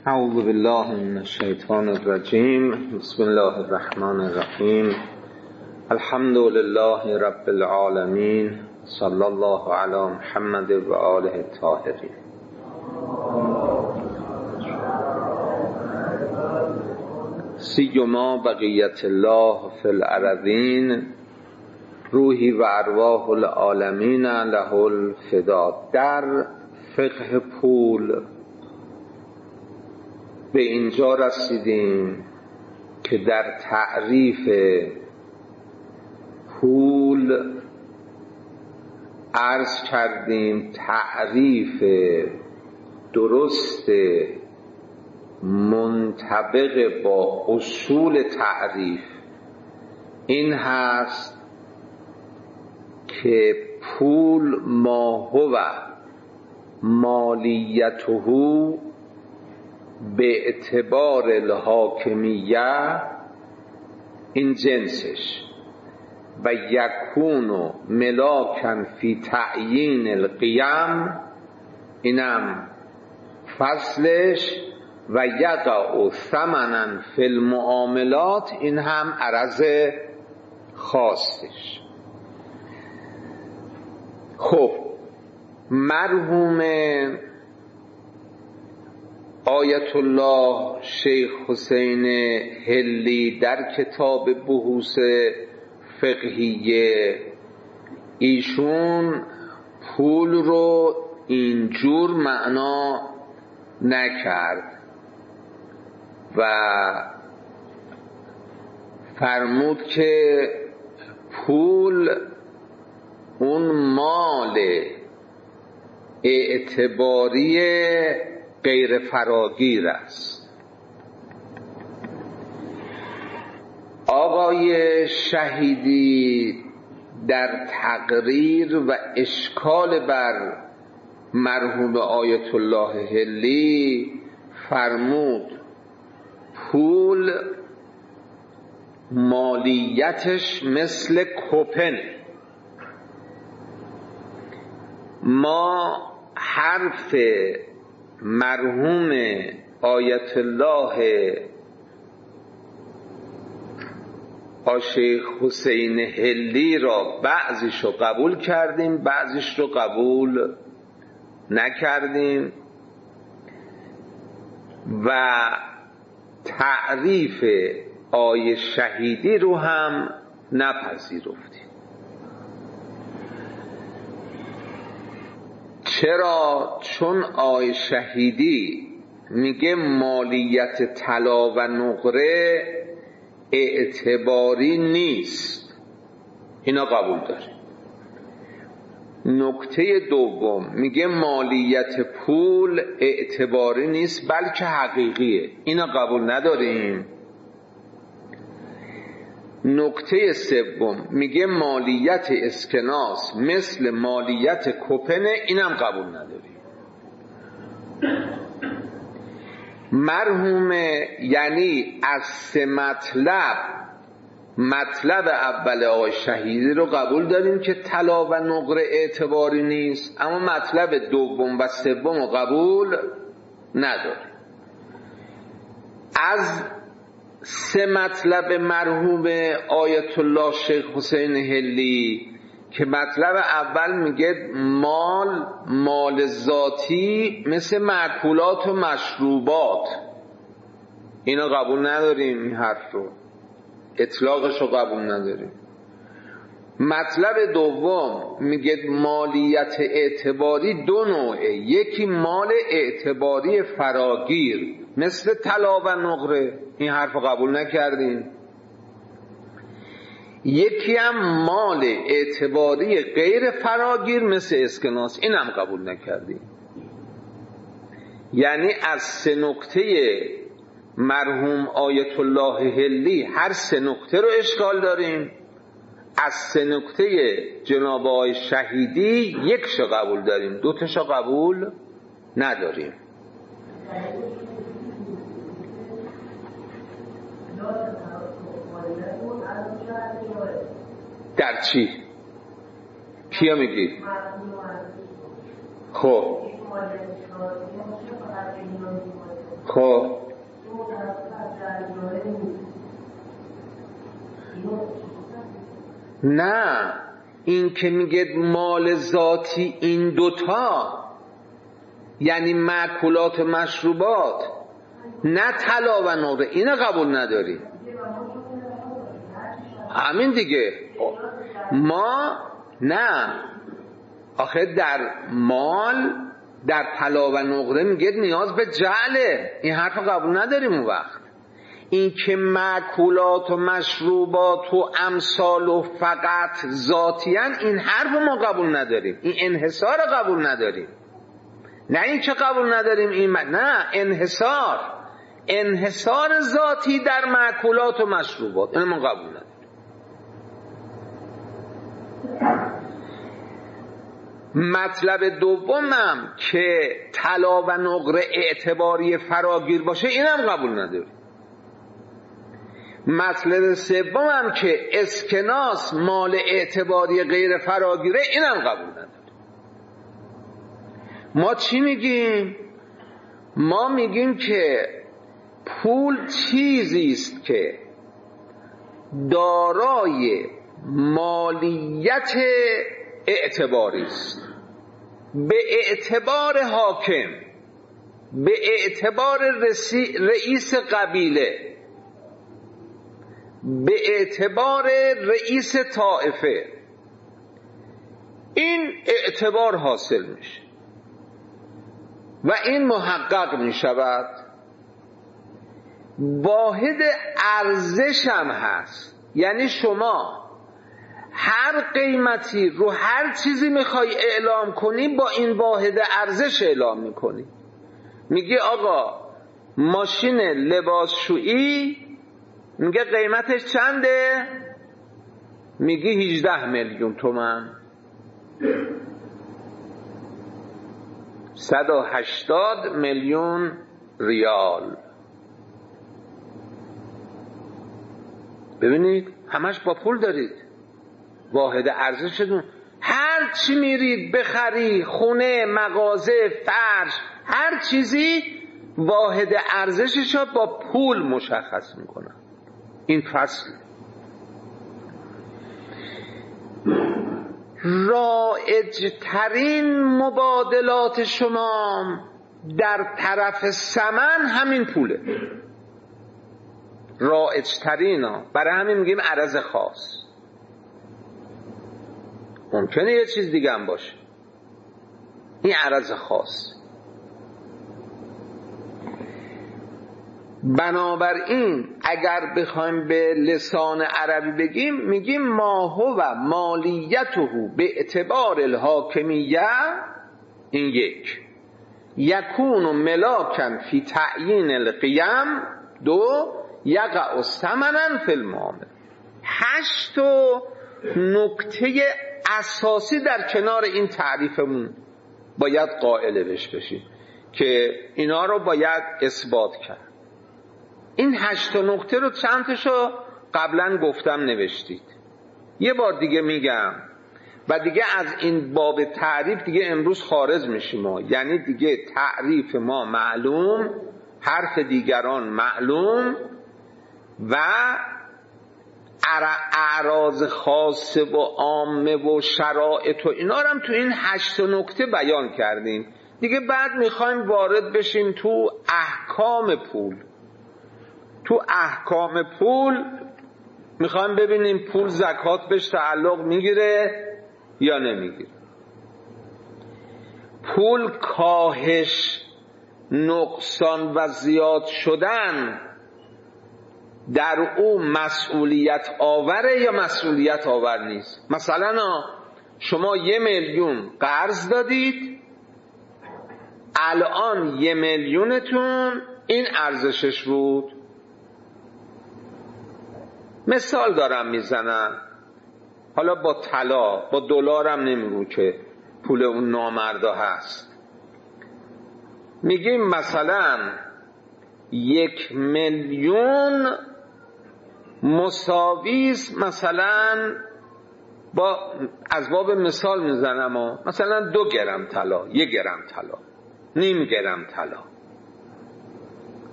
اعوذ بالله من الشیطان الرجیم. بسم الله الرحمن الرحیم. الحمد لله رب العالمین. صلی الله علی محمد و آله الطاهرین. سیما بقیت الله فی الارضین، روحی و ارواح العالمین له الفدا. در فقه پول به اینجا رسیدیم که در تعریف پول عرض کردیم تعریف درست منطبق با اصول تعریف این هست که پول ما هو مالیته به اعتبار الحاکمیه، این جنسش، و یکون ملاکن فی تعیین القیم، اینم فصلش، و یقع ثمنا فی المعاملات، این هم عرض خاصش. خب مرحوم آیت الله شیخ حسین حلی در کتاب بحوث فقهیه ایشون پول رو اینجور معنا نکرد و فرمود که پول اون مال اعتباری غیر فراگیر است. آقای شهیدی در تقریر و اشکال بر مرحوم آیت الله حلی فرمود پول مالیتش مثل کوپن. ما حرف مرحوم آیت الله شیخ حسین حلی را بعضیش رو قبول کردیم، بعضیش رو قبول نکردیم و تعریف آیه شهیدی رو هم نپذیرفتیم. چرا؟ چون آیه شهیدی میگه مالیت طلا و نقره اعتباری نیست، اینا قبول داریم. نکته دوم میگه مالیت پول اعتباری نیست بلکه حقیقیه، اینا قبول نداریم. نکته سوم میگه مالیت اسکناس مثل مالیت کوپنه، اینم قبول نداریم. مرحوم یعنی از سه مطلب اول آقای شهیدی رو قبول داریم که طلا و نقره اعتباری نیست، اما مطلب دوم و سوم رو قبول نداریم. از سه مطلب مرحوم آیت الله شیخ حسین حلی که مطلب اول میگه مال ذاتی مثل مأکولات و مشروبات، اینا قبول نداریم، این حرف رو اطلاقش رو قبول نداریم. مطلب دوم میگه مالیت اعتباری دو نوعه، یکی مال اعتباری فراگیر مثل طلا و نقره، این حرف رو قبول نکردیم. یکی هم مال اعتباری غیر فراگیر مثل اسکناس، این هم قبول نکردیم. یعنی از سه نکته مرحوم آیت الله حلی هر سه نکته رو اشکال داریم، از سه نکته جناب آقای شهیدی یکشو قبول داریم، دوتاشو قبول نداریم. در چی؟ کیا میگی؟ خب خب نه، این که میگه مال ذاتی این دوتا یعنی مأکولات و مشروبات، نه طلا و نقره، اینو قبول نداری. همین دیگه. ما نه، آخه در مال، در طلا و نقره میگه نیاز به جعله، این حرف قبول نداریم. اون وقت این که مأکولات و مشروبات و امثال و فقط ذاتیان، این حرف ما قبول نداریم، این انحصار قبول نداریم. نه این که قبول نداریم این نه، انحصار ذاتی در مأکولات و مشروبات، این ما قبول نداریم. مطلب دومم که طلا و نقره اعتباری فراگیر باشه، اینم قبول نداریم. مطلب سومم که اسکناس مال اعتباری غیر فراگیره، اینم قبول نداریم. ما چی میگیم؟ ما میگیم که پول چیزی است که دارای مالیت اعتباری است، به اعتبار حاکم، به اعتبار رئیس قبیله، به اعتبار رئیس طائفه، این اعتبار حاصل میشه و این محقق میشود. واحد ارزش هم هست، یعنی شما هر قیمتی رو هر چیزی میخوای اعلام کنی، با این واحد ارزش اعلام میکنی. میگی آقا ماشین لباسشویی، میگه قیمتش چنده؟ میگی 18 میلیون تومان، 180 میلیون ریال. ببینید همش با پول دارید، واحد ارزشتون. هر چی میرید بخری، خونه، مغازه، فرش، هر چیزی واحد ارزشش رو با پول مشخص میکنن. این فصل رایج ترین مبادلات شما در طرف ثمن همین پوله، رایج ترین ها. برای همین میگیم عرض خاص. ممکنه یه چیز دیگه هم باشه، این عرض خاص. بنابراین اگر بخوایم به لسان عربی بگیم، میگیم ما هو مالیته به اعتبار الحاکمیه، این یک، یکون ملاکن فی تعیین القیم، دو، یقع ثمنا فی المعامله. 8 نکته اساسی در کنار این تعریفمون باید قائل بشیم که اینا رو باید اثبات کرد. این 8 نکته رو چند تاشو قبلا گفتم، نوشتید. یه بار دیگه میگم و دیگه از این باب تعریف دیگه امروز خارج میشیم ما. یعنی دیگه تعریف ما معلوم، حرف دیگران معلوم و اعراض خاصه و عامه و شرایط و اینا رو هم تو این 8 نکته بیان کردیم. دیگه بعد میخوایم وارد بشیم تو احکام پول. تو احکام پول میخوایم ببینیم پول زکات بهش تعلق میگیره یا نمیگیره. پول کاهش، نقصان و زیاد شدن در او مسئولیت آوره یا مسئولیت آور نیست. مثلا شما 1 میلیون قرض دادید، الان 1 میلیونتون این ارزشش بود. مثال دارم میزنم، حالا با طلا، با دلارم نمیگم که پول اون نامردا هست. میگیم مثلا 1 میلیون مساویس، مثلا از باب مثال میزنم، مثلا 2 گرم طلا، 1 گرم طلا، نیم گرم طلا.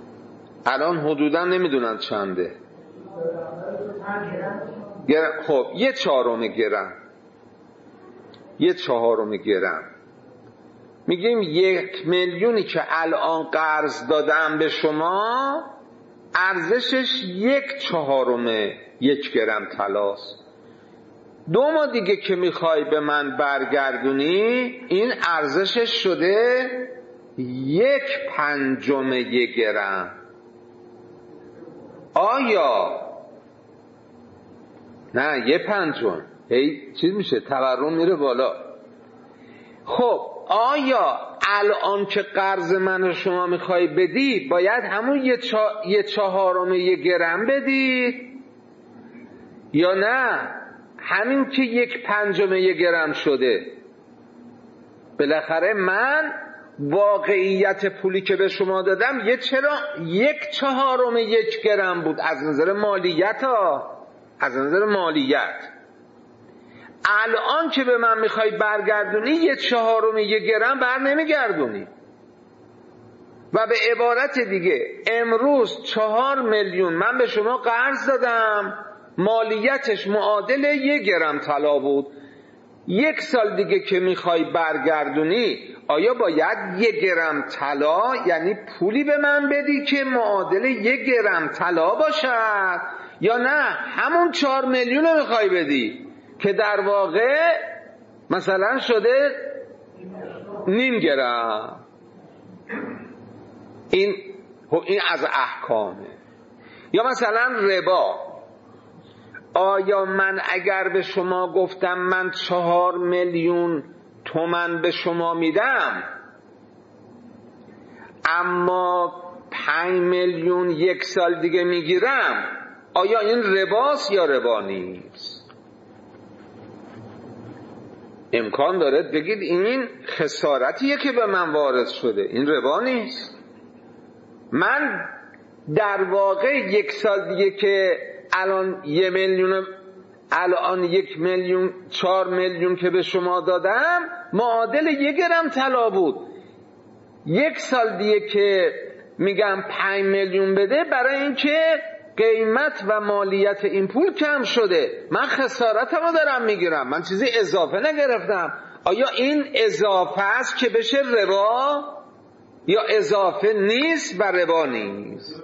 الان حدودا نمیدونن چنده. خب 1/4 گرم، 1/4 گرم. میگیم 1,000,000 که الان قرض دادم به شما ارزشش 1/4 1 گرم طلاست. 2 ماه دیگه که میخوای به من برگردونی این ارزشش شده 1/5 1 گرم. آیا نه 1/5 هی چیز میشه، تورم میره بالا. خب آیا الان که قرض من شما میخوای بدی باید همون 1/4 1 گرم بدی یا نه همین که 1/5 1 گرم شده؟ بالاخره من واقعیت پولی که به شما دادم چرا 1/4 1 گرم بود از نظر مالیت از نظر مالیت. الان که به من میخوای برگردونی 1/4 1 گرم بر نمیگردونی. و به عبارت دیگه امروز 4 میلیون من به شما قرض دادم، مالیتش معادل 1 گرم طلا بود. 1 سال دیگه که میخوای برگردونی آیا باید 1 گرم طلا یعنی پولی به من بدی که معادل 1 گرم طلا باشد یا نه همون 4 میلیون رو میخوای بدی که در واقع مثلا شده 0.5 گرم؟ این از احکامه. یا مثلا ربا، آیا من اگر به شما گفتم من 4 میلیون تومان به شما میدم اما 5 میلیون 1 سال دیگه میگیرم، آیا این رباست یا ربا نیست؟ امکان داره بگید این خسارتیه که به من وارد شده، این ربا نیست. من در واقع 1 سال دیگه که الان 1 میلیون، الان 1 میلیون 4 میلیون که به شما دادم معادل 1 گرم طلا بود. 1 سال دیگه که میگم 5 میلیون بده برای اینکه قیمت و مالیت این پول کم شده، من خسارتمو دارم میگیرم، من چیزی اضافه نگرفتم. آیا این اضافه است که بشه ربا یا اضافه نیست و ربا نیست؟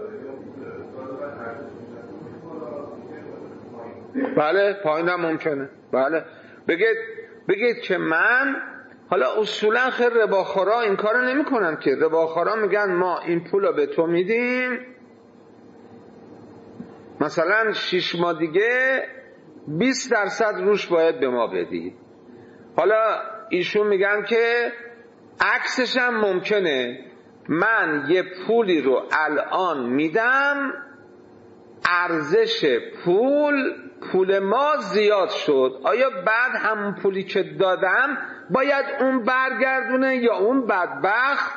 بله پایین هم ممکنه. بله بگید که من حالا اصولا خیر رباخورا این کارو نمی کنن که. رباخورا میگن ما این پولو به تو میدیم مثلا 6 ماه دیگه 20% روش باید به ما بدی. حالا ایشون میگن که عکسش هم ممکنه، من یه پولی رو الان میدم ارزش پول ما زیاد شد، آیا بعد همون پولی که دادم باید اون برگردونه یا اون بدبخت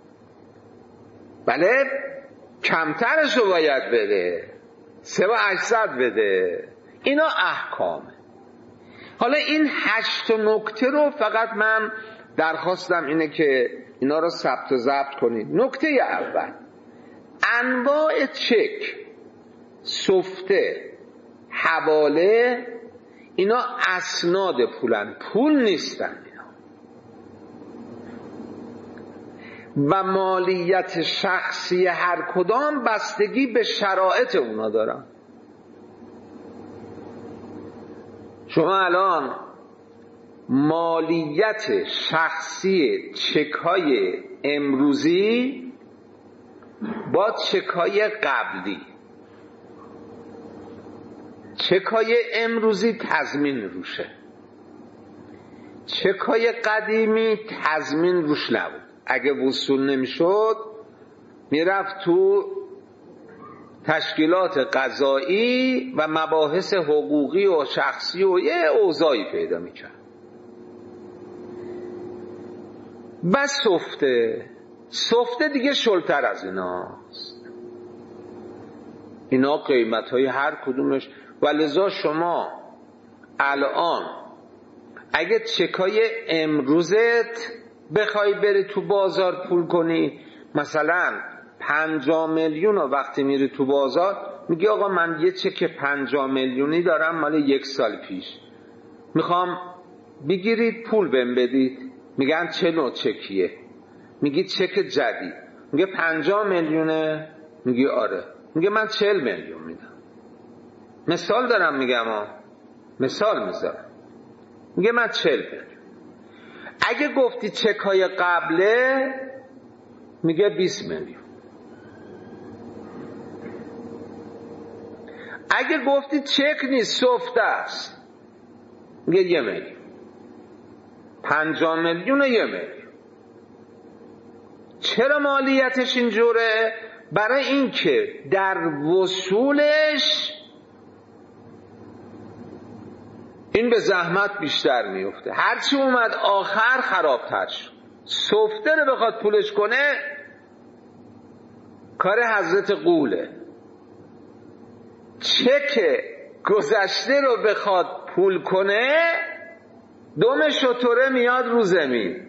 بله کمترش رو باید بده 300 بده؟ اینا احکامه. حالا این 8 نکته رو فقط من درخواستم اینه که اینا رو ثبت و ضبط کنید. نکته اول، انواع چک، سفته، حواله، اینا اسناد پولن، پول نیستن اینا. و مالیت شخصی هر کدام بستگی به شرایط اونا دارن. شما الان مالیت شخصی چک‌های امروزی با چک‌های قبلی، چک‌های امروزی تضمین روشه، چک‌های قدیمی تضمین روش نبود. اگه وصول نمیشد میرفت تو تشکیلات قضایی و مباحث حقوقی و شخصی و یه اوضاعی پیدا میکرد. و سفته دیگه شلتر از ایناست، اینا قیمت های هر کدومش. و لذا شما الان اگه چکای امروزت بخوای بری تو بازار پول کنی، مثلا 50 میلیون رو وقتی میری تو بازار میگی آقا من یه چک 50 میلیونی دارم مال 1 سال پیش، میخوام بگیرید پول بهم بدید. میگن چه نوع چکیه؟ میگی چک جدید. میگه 50 میلیونه؟ میگی آره. میگه من 40 میلیون میدم. مثال دارم میگم مثال میذارم. میگه من 40 میلیون. اگه گفتی چکای قبله میگه 20 میلیون. اگه گفتی چک نیست سفته است میگه 1 میلیون. 50 میلیون و 1 میلیون. چرا مالیتش اینجوره؟ برای اینکه در وصولش این به زحمت بیشتر میفته، هرچی اومد آخر خرابتر شد. سفته رو بخواد پولش کنه کار حضرت قوله. چک گذشته رو بخواد پول کنه دم شتره میاد رو زمین.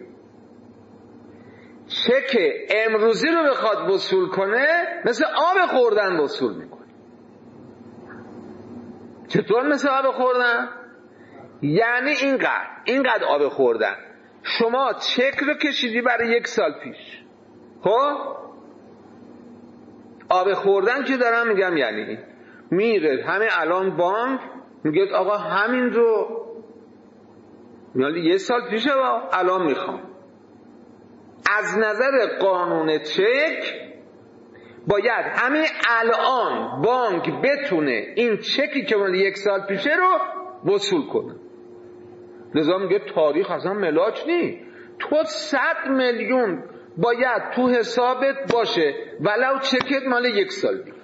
چک امروزی رو بخواد وصول کنه مثل آب خوردن وصول میکنه. چطور مثل آب خوردن؟ یعنی اینقدر آب خوردن. شما چک رو کشیدی برای 1 سال پیش، خب آب خوردن که دارم میگم یعنی میره همین الان بانک میگه آقا همین رو میالی 1 سال پیشه الان میخوام. از نظر قانون چک باید همین الان بانک بتونه این چکی که مال 1 سال پیشه رو وصول کنه. لذا میگه تاریخ اصلا ملاک نی. تو 100 میلیون باید تو حسابت باشه ولو چکت مال 1 سال پیش.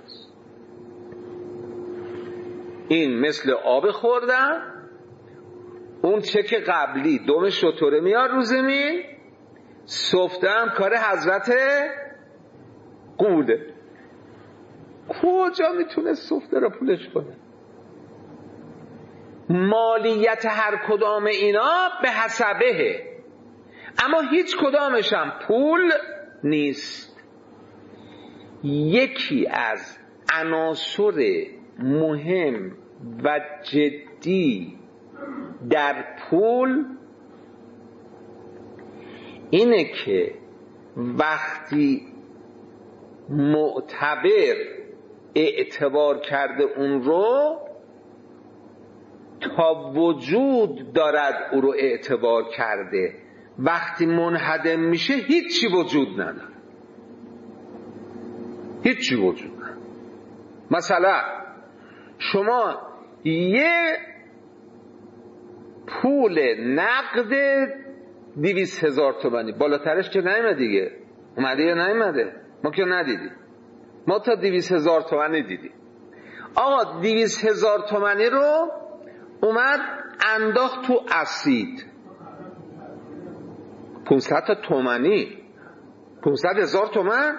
این مثل آب خوردن. اون چک قبلی دم شتره میاد رو زمین. سفته هم کار حضرت قوله. کجا میتونه سفته رو پولش کنه؟ مالیت هر کدام اینا به حسبه، اما هیچ کدامش هم پول نیست. یکی از عناصر مهم و جدی در پول اینه که وقتی معتبر اعتبار کرده اون رو تا وجود دارد او رو اعتبار کرده، وقتی منهدم میشه هیچی وجود نداره. هیچی وجود نداره. مثلا شما یه پول نقد 200,000 تومانی، بالاترش که نیمده دیگه، اومده یا نیمده؟ ما که ندیدیم. ما تا 200,000 تومانی دیدیم. آقا 200,000 تومانی رو اومد انداخت تو اسید. 500 تا تومانی، 500,000 تومان؟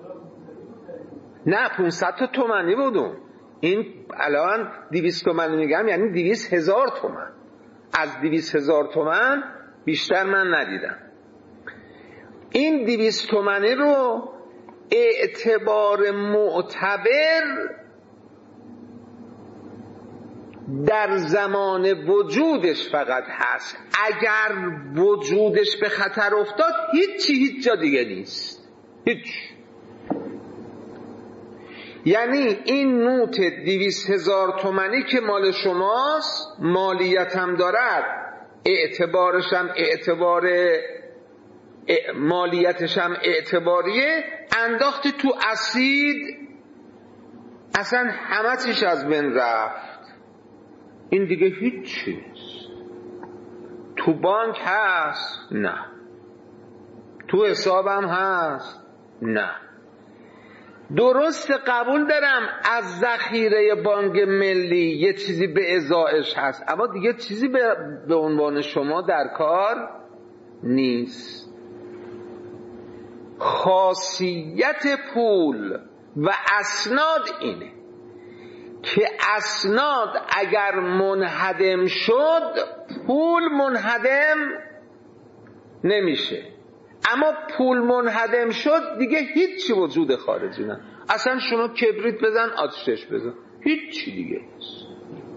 نه 500 تا تومانی بودون. این الان 200 تومانی میگم یعنی 200,000 تومان. از 200,000 تومان بیشتر من ندیدم. این 200 تومانی رو اعتبار معتبر در زمان وجودش فقط هست. اگر وجودش به خطر افتاد هیچ جا دیگه نیست. هیچ. یعنی این نوت 200,000 تومانی که مال شماست، مالیت هم دارد، اعتبارش هم مالیتش هم اعتباریه، انداختی تو اسید اصلا همه چیش از بین رفت. این دیگه هیچ چیز. تو بانک هست؟ نه. تو حسابم هست؟ نه. درست قبول دارم از ذخیره بانک ملی یه چیزی به ازایش هست، اما دیگه چیزی به عنوان شما در کار نیست. خاصیت پول و اسناد اینه که اسناد اگر منهدم شد پول منهدم نمیشه. اما پول منهدم شد دیگه هیچی وجود خارجی نه. اصلا شما کبریت بزن آتشش بزن هیچی دیگه نیست.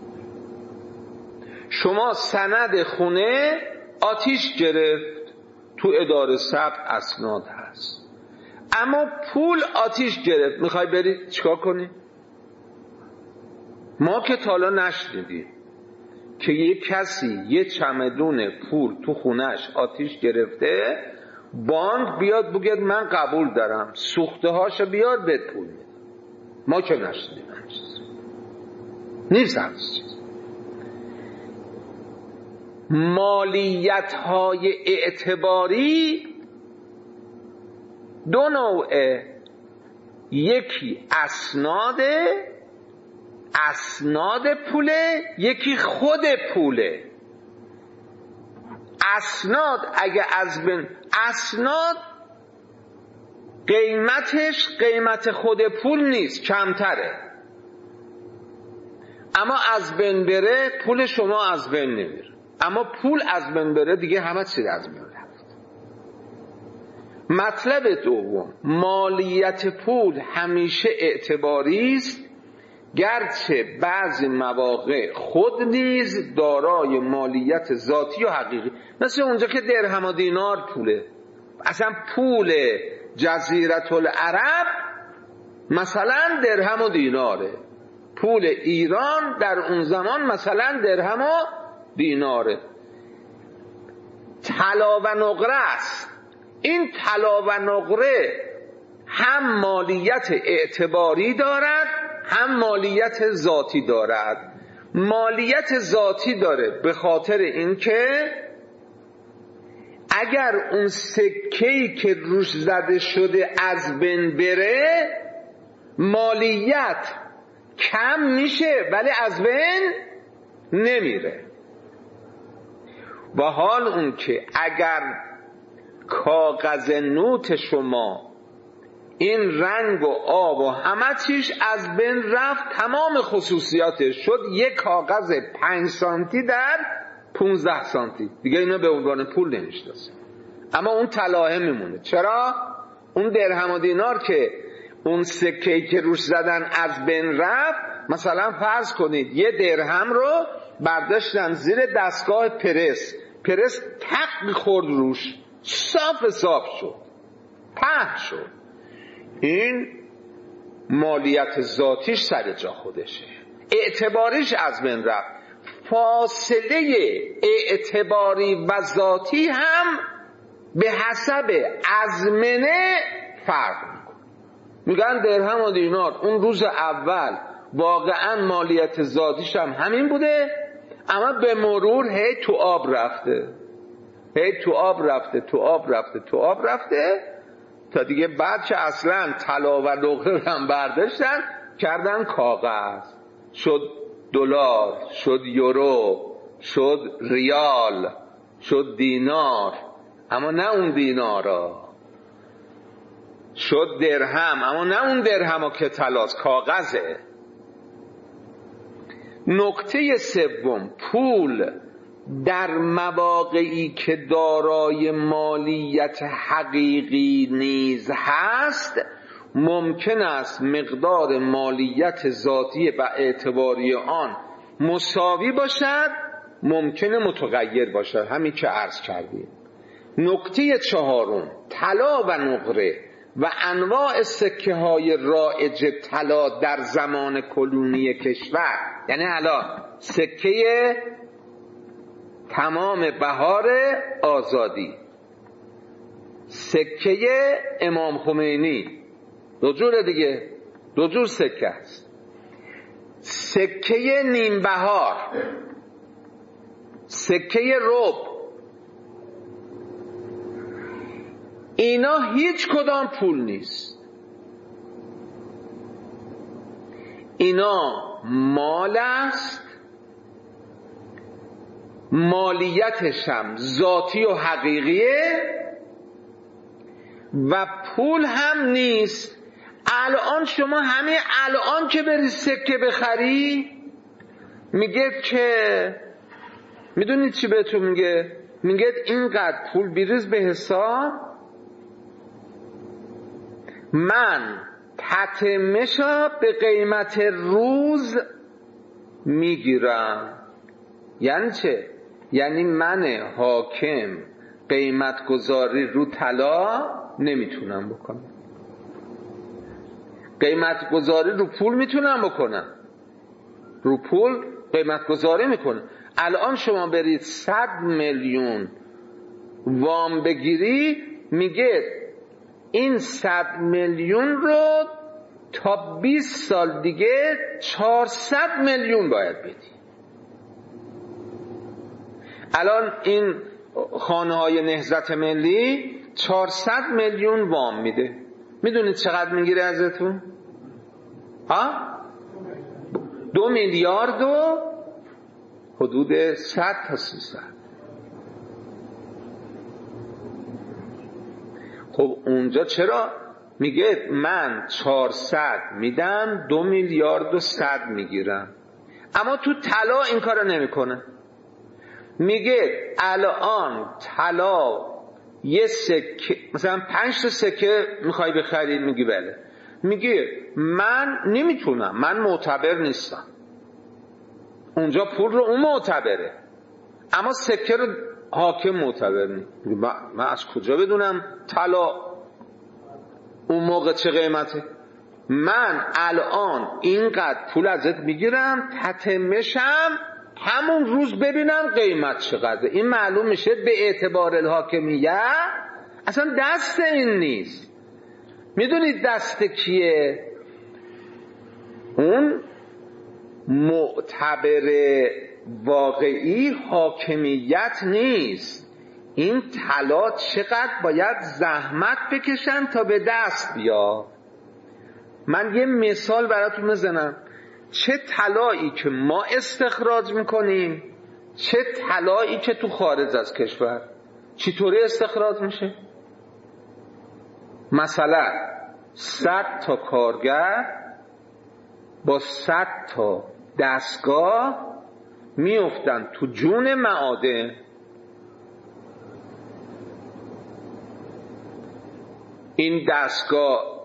شما سند خونه آتیش گرفت تو اداره ثبت اسناد هست، اما پول آتیش گرفت میخوای بری چیکار کنی؟ ما که تالا نشنیدیم که یه کسی یه چمدون پول تو خونش آتیش گرفته بانک بیاد بگید من قبول دارم سوخته هاشو بیار بهت پول میدم. ما که نشنیدیم نیست همچیز. مالیت های اعتباری دو نوعه، یکی اسناد پوله، یکی خود پوله. اسناد اگه اسناد قیمتش قیمت خود پول نیست، کمتره، اما از بین بره پول شما از بین نمیره. اما پول از بین بره دیگه همه چیز از بین رفت. مطلب دوم، مالیت پول همیشه اعتباری است، گرچه بعضی مواقع خود نیز دارای مالیت ذاتی و حقیقی. مثل اونجا که درهم و دینار پوله، اصلا پول جزیره العرب مثلا درهم و دیناره، پول ایران در اون زمان مثلا درهم و دیناره. طلا و نقره است. این طلا و نقره هم مالیت اعتباری دارد هم مالیت ذاتی دارد. مالیت ذاتی داره به خاطر اینکه اگر اون سکه‌ای که روش زده شده از بین بره مالیت کم میشه ولی از بین نمیره. و حال اون که اگر کاغذ نوت شما این رنگ و آب و همه چیش از بین رفت، تمام خصوصیاتش شد یک کاغذ 5 سانتی در 15 سانتی، دیگه اینا به عنوان پول نمیشناسه. اما اون طلاه میمونه. چرا؟ اون درهم و دینار که اون سکه‌ای که روش زدن از بین رفت، مثلا فرض کنید یه درهم رو برداشتن زیر دستگاه پرس تق خورد روش، صاف شد، پهن شد. این مالیت ذاتیش سر جا خودشه، اعتباریش از بین رفت. فاصله اعتباری و ذاتی هم به حسب ازمنه فرق میکنه. میگن درهم و دینار اون روز اول واقعا مالیت ذاتیش هم همین بوده، اما به مرور هی تو آب رفته تا دیگه بعد که اصلا طلا و نقره هم برداشتن کردن کاغذ، شد دلار، شد یورو، شد ریال، شد دینار، اما نه اون دینارا، شد درهم، اما نه اون درهم که طلاست، کاغذه. نکته سوم، پول در مواقعی که دارای مالیت حقیقی نیز هست ممکن است مقدار مالیت ذاتی و اعتباری آن مساوی باشد، ممکنه متغیر باشد، همین که عرض کردیم. نکته چهارم، طلا و نقره و انواع سکه های رایج طلا در زمان کلونی کشور، یعنی الان سکه تمام بهار آزادی، سکه امام خمینی، دو جور دیگه، دو جور سکه است، سکه نیم بهار، سکه ربع، اینا هیچ کدام پول نیست. اینا مال است، مالیتش هم ذاتی و حقیقیه و پول هم نیست. الان شما همین الان که بری سکه بخری میگه که میدونید چی بهتون میگه؟ میگه اینقدر پول بریز به حساب، من تتمشا به قیمت روز میگیرم. یعنی چه؟ یعنی من حاکم قیمت گذاری رو طلا نمیتونم بکنم. قیمت گذاری رو پول میتونم بکنم، رو پول قیمت گذاری میکنم. الان شما برید 100 میلیون وام بگیری، میگه این 100 میلیون رو تا 20 سال دیگه 400 میلیون باید بدی. الان این خانه های نهضت ملی 400 میلیون وام میده. میدونید چقدر میگیره ازتون؟ 2 میلیارد و حدود 100 تا 300. خب اونجا چرا میگه من 400 میدم 2 میلیارد و 100 میگیرم؟ اما تو طلا این کارو نمیکنه. میگه الان طلا یه سکه مثلا 5 تا سکه میخوای بخری، میگی بله. میگه من نمیتونم، من معتبر نیستم. اونجا پول رو اون معتبره، اما سکه رو حاکم معتبر نیست. من از کجا بدونم طلا اون موقع چه قیمته؟ من الان اینقدر پول ازت میگیرم، تتمشم همون روز ببینم قیمت چقدره. این معلوم میشه به اعتبار الحاکمیت اصلا دست این نیست. میدونید دست کیه؟ اون معتبر واقعی حاکمیت نیست. این طلا چقدر باید زحمت بکشن تا به دست بیاد. من یه مثال براتون بزنم. چه طلایی که ما استخراج میکنیم، چه طلایی که تو خارج از کشور چطوری استخراج میشه؟ مثلا 100 تا کارگر با 100 تا دستگاه میافتن تو جون معادن. این دستگاه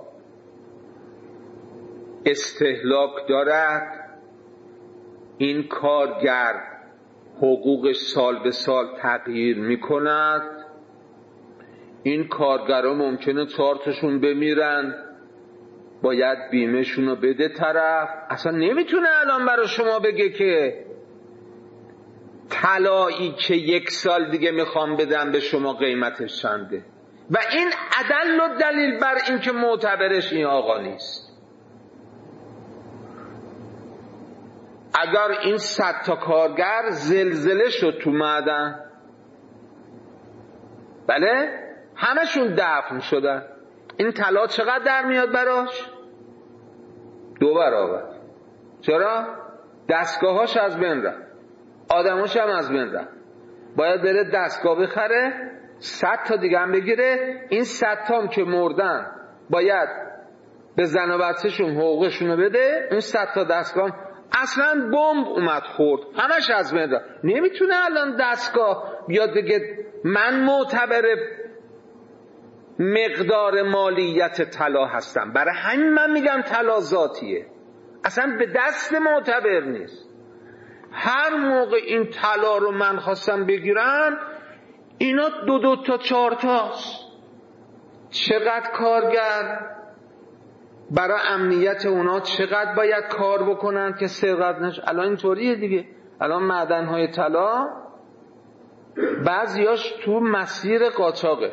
استهلاک دارد، این کارگر حقوقش سال به سال تغییر میکند، این کارگرها ممکنه 4 تاشون بمیرن، باید بیمهشون رو بده طرف. اصلا نمیتونه الان برای شما بگه که طلایی که 1 سال دیگه میخوام بدم به شما قیمتش چنده. و این عدل و دلیل بر این که معتبرش این آقا نیست. اگر این 100 تا کارگر زلزله شد تو معدن، بله همشون دفن شدن، این طلا چقدر در میاد براش؟ 2 برابر. چرا؟ دستگاهاش از بین رفت، آدماش هم از بین رفت. باید بره دستگاه بخره، 100 تا دیگه هم بگیره. این 100 تا هم که مردن باید به زن و بچه‌شون حقوقشون رو بده. اون 100 تا دستگاه هم اصلا بمب اومد خورد، همش از بین رفت. نمیتونه الان دستگاه بیاد بگه من معتبر مقدار مالیت طلا هستم، برای همین من میگم طلا ذاتیه. اصلا به دست معتبر نیست. هر موقع این طلا رو من خواستم بگیرم، اینا 2 تا 4 تاست. چقدر کارگر برای امنیت اونا چقدر باید کار بکنن که سرقت نشه. الان اینطوریه دیگه. الان معدن‌های طلا بعضیاش تو مسیر قاچاقه.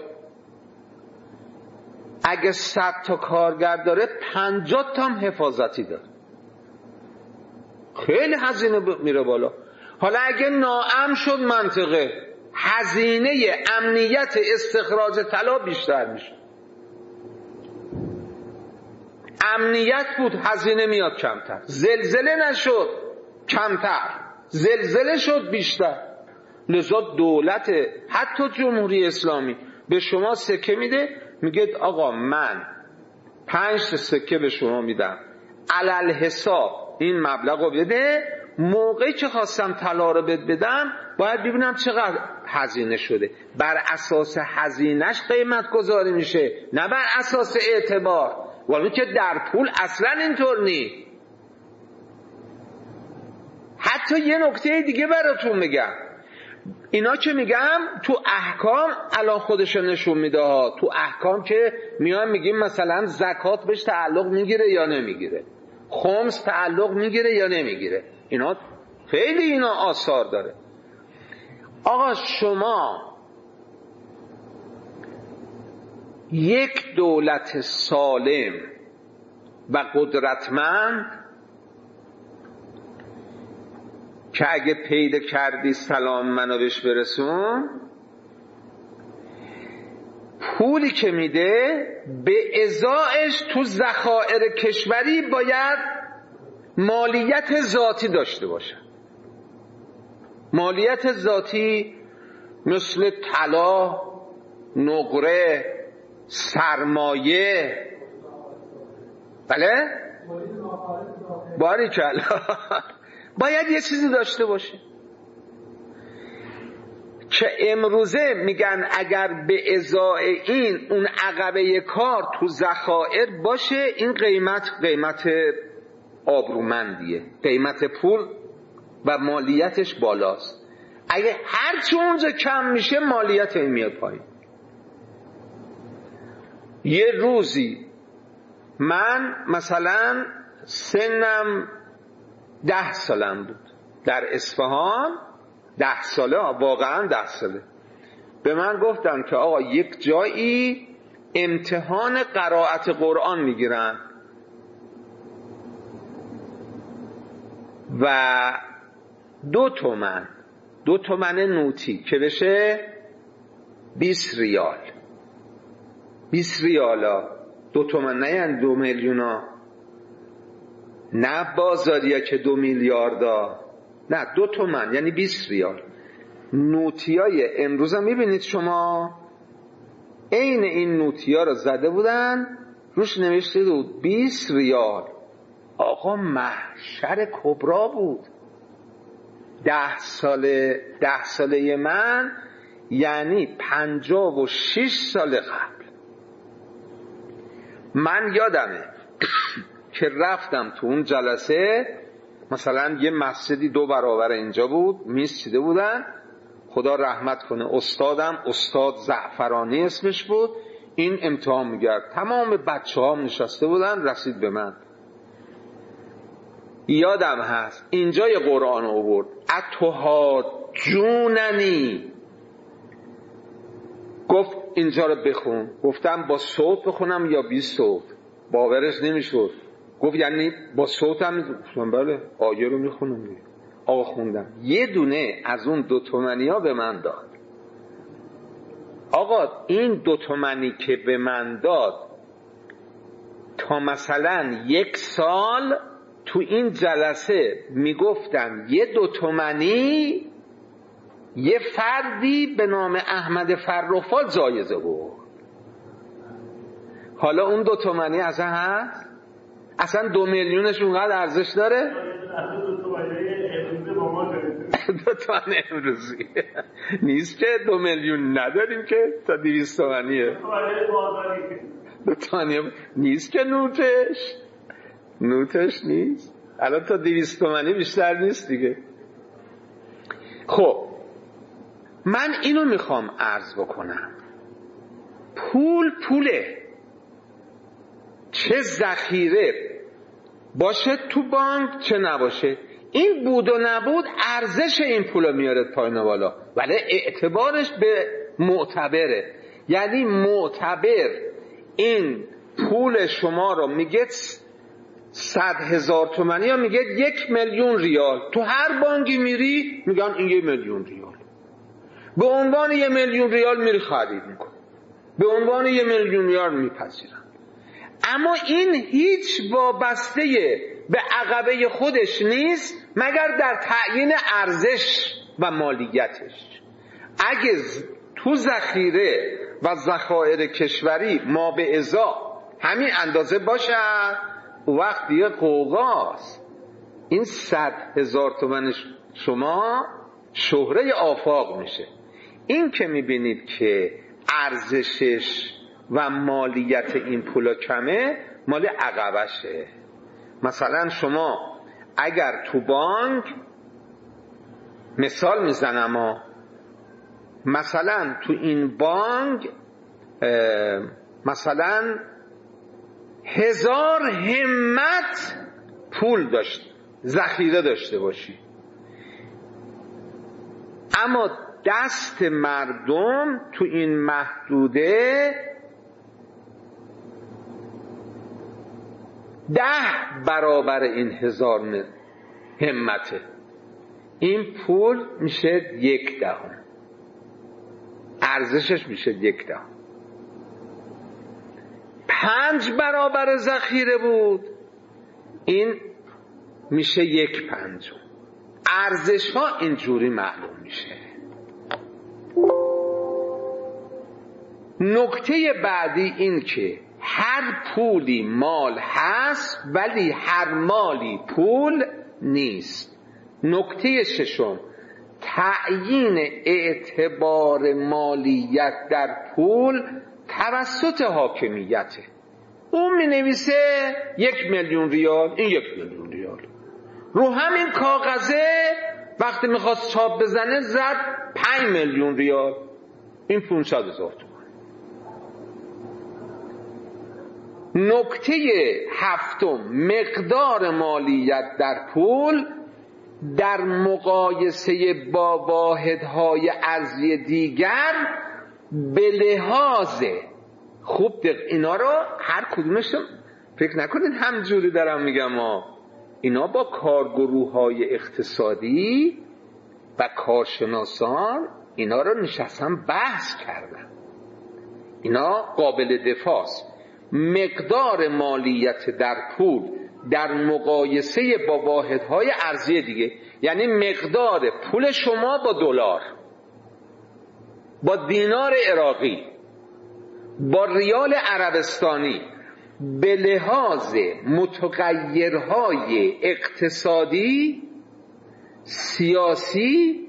اگه 100 تا کارگر داره 50 تا هم حفاظتی داره. خیلی هزینه میره بالا. حالا اگه ناامن شد منطقه، هزینه امنیت استخراج طلا بیشتر میشه. امنیت بود هزینه میاد کمتر. زلزله نشد کمتر، زلزله شد بیشتر. لذا دولت حتی جمهوری اسلامی به شما سکه میده، میگه آقا من 5 سکه به شما میدم، علل حساب این مبلغ رو بده، موقعی که خواستم طلا رو بدم باید ببینم چقدر هزینه شده، بر اساس هزینهش قیمت گذاری میشه، نه بر اساس اعتبار. ولی که در پول اصلا اینطور نی. حتی یه نکته دیگه براتون میگم، اینا که میگم تو احکام الان خودشو نشون میده ها. تو احکام که میان میگیم مثلا زکات بهش تعلق میگیره یا نمیگیره، خمس تعلق میگیره یا نمیگیره، اینا خیلی اینا آثار داره. آقا شما یک دولت سالم و قدرتمند که اگه پیدا کردی سلام منو بهش برسون، پولی که میده به ازایش تو ذخایر کشوری باید مالیت ذاتی داشته باشه. مالیت ذاتی مثل طلا، نقره، سرمایه. بله؟ باریکلا. باید یه چیزی داشته باشه که امروزه میگن اگر به ازای این اون عقبه کار تو ذخایر باشه، این قیمت آبرومندیه، قیمت پول و مالیتش بالاست. اگه هرچی اونجا کم میشه مالیت این میاد پایین. یه روزی من مثلا سنم 10 سالم بود در اصفهان، 10 ساله، واقعا 10 ساله، به من گفتن که آقا یک جایی امتحان قرائت قرآن میگیرن و 2 تومن نوتی که بشه 20 ریال. 20 ریالا 2 تومن، نه یعنی 2 میلیونا، نه بازاریا که 2 میلیاردا، نه 2 تومن یعنی 20 ریال. نوتیای امروز هم میبینید شما، عین این نوتیا رو زده بودن روش نوشته بود 20 ریال. آقا محشر کبرا بود. 10 ساله من یعنی 56 سال قبل. من یادمه که رفتم تو اون جلسه، مثلا یه مسجدی 2 برابر اینجا بود، میز چیده بودن، خدا رحمت کنه استادم، استاد زعفرانی اسمش بود، این امتحان میگرد، تمام بچه ها نشسته بودن، رسید به من. یادم هست اینجا یه قرآن آورد، اتحاجوننی، گفت اینجا رو بخون. گفتم با صوت بخونم یا بی صوت؟ باورش نمیشد. گفت یعنی با صوتم؟ گفتم بله، آیه رو میخونم. آقا خوندم، یه دونه از اون 2 تومنی ها به من داد. آقا این 2 تومنی که به من داد تا مثلا 1 سال تو این جلسه میگفتم یه 2 تومنی یه فردی به نام احمد فرخ‌فال جایزه بود. حالا اون 2 تومنی اصلا هست؟ اصلا 2 میلیونش اونقدر ارزش داره؟ 2 تومن امروزی نیست که 2 میلیون نداریم که تا 200 تومنیه. 2 تومنی نیست که نوتش نیست. الان تا 200 تومنی بیشتر نیست دیگه. خب من اینو میخوام عرض بکنم، پوله، چه ذخیره باشه تو بانک چه نباشه، این بود و نبود ارزش این پولو میاره پایین و بالا، ولی اعتبارش به معتبره. یعنی معتبر این پول شما رو میگه 100,000 تومانی یا میگه 1 میلیون ریال، تو هر بانکی میری میگن این 1 میلیون ریال، به عنوان 1 میلیون ریال میری خرید میکنی، به عنوان 1 میلیون ریال میپذیرن. اما این هیچ وابسته به عقبه خودش نیست مگر در تعیین ارزش و مالیتش. اگه تو ذخیره و ذخایر کشوری ما به ازا همین اندازه باشه، وقت دیگه قوقاست. این 100,000 تومن شما شهره آفاق میشه. این که میبینید که ارزشش و مالیت این پولا کمه، مال عقبشه. مثلا شما اگر تو بانک، مثال میزنم، مثلا تو این بانک مثلا 1000 همت پول ذخیره داشته باشی، اما دست مردم تو این محدوده 10 برابر این 1000 همته. این پول میشه 1/10، ارزشش میشه 1/10. 5 برابر ذخیره بود، این میشه 1/5. ارزش ها اینجوری معلوم میشه. نکته بعدی این که هر پولی مال هست ولی هر مالی پول نیست. نکته ششم، تعیین اعتبار مالیت در پول توسط حاکمیته. اون می نویسه 1,000,000 ریال، این 1,000,000 ریال. رو همین کاغذه وقتی میخواست چاپ بزنه زد 5,000,000 ریال، این 500,000 تومان. نکته هفتم، مقدار مالیت در پول در مقایسه با واحدهای ارزی دیگر به لحاظ خوب اینا رو هر کدومشون فکر نکنید همجوری دارم میگم اینا با کارگروه‌های اقتصادی و کارشناسان اینا رو نشستن بحث کردن. اینا قابل دفاع است. مقدار مالیت در پول در مقایسه با واحدهای ارزی دیگه، یعنی مقدار پول شما با دلار، با دینار عراقی، با ریال عربستانی، به لحاظ متغیرهای اقتصادی، سیاسی،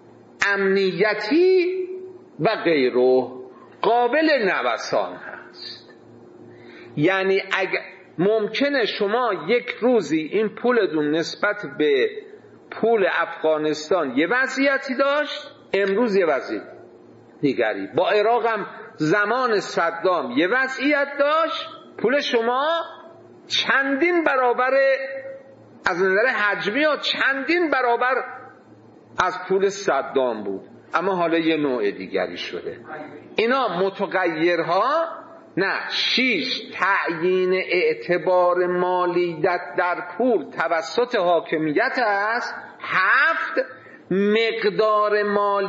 امنیتی و غیره قابل نوسان هست. یعنی اگر ممکنه شما یک روزی این پولتون نسبت به پول افغانستان یه وضعیتی داشت، امروز یه وضعیت دیگری. با عراق هم زمان صدام یه وضعیت داشت، پول شما چندین برابر از نظر حجمی ها چندین برابر از پول صدام بود، اما حالا یه نوع دیگری شده. اینا متغیرها. نه. 6 تعیین اعتبار مالیت در پول توسط حاکمیت است. 7 مقدار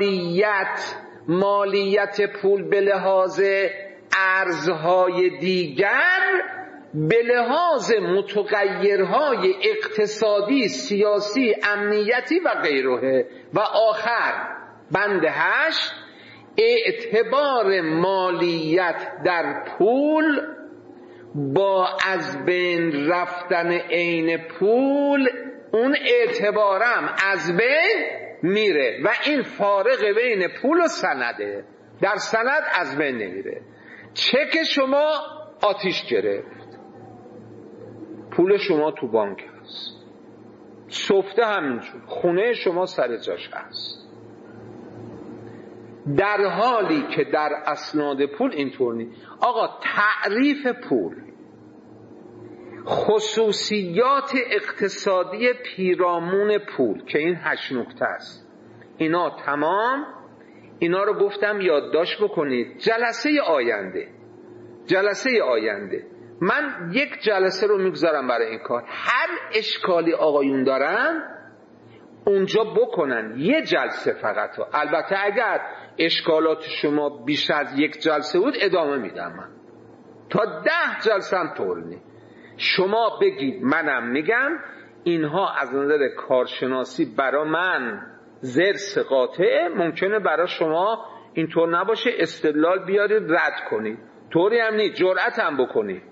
مالیت پول به لحاظ ارزهای دیگر به لحاظ متغیرهای اقتصادی، سیاسی، امنیتی و غیره. و آخر بند 8 اعتبار مالیت در پول با از بین رفتن عین پول اون اعتبارم از بین میره و این فارق بین پول و سنده. در سند از بین نمیره. چک شما آتیش گرفت، پول شما تو بانک هست، سفته همینجور، خونه شما سر جاش هست، در حالی که در اسناد پول اینطور نیست. آقا تعریف پول، خصوصیات اقتصادی پیرامون پول که این 8 نکته است، اینا تمام، اینا رو گفتم یادداشت بکنید. جلسه آینده من یک جلسه رو میگذارم برای این کار. هر اشکالی آقایون دارن اونجا بکنن، یه جلسه فقط. البته اگر اشکالات شما بیش از یک جلسه بود ادامه میدم من تا 10 جلسه هم طول نی. شما بگید، منم میگم. اینها از نظر کارشناسی برا من زرس قاطعه، ممکنه برا شما اینطور نباشه، استدلال بیارید رد کنید، طوری هم نیست، جرأت هم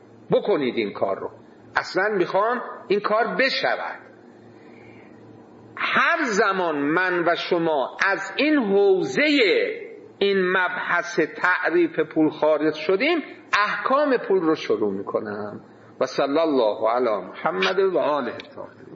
بکنید این کار رو. اصلا میخوام این کار بشود. هر زمان من و شما از این حوزه این مبحث تعریف پول خارج شدیم، احکام پول رو شروع میکنم. و صلی الله علی محمد و آله الطاهرین.